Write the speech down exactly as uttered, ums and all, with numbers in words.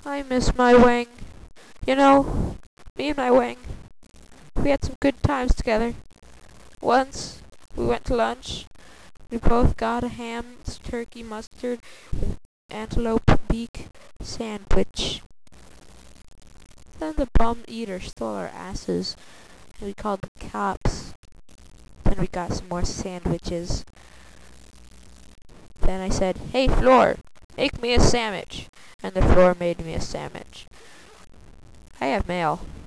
I miss my Wang. You know, me and my Wang, we had some good times together. Once, we went to lunch. We both got a ham, turkey, mustard, antelope beak sandwich. Then the bum eater stole our asses, and we called the cops. Then we got some more sandwiches. Then I said, "Hey, Floor, make me a sandwich." And the floor made me a sandwich. I have mail.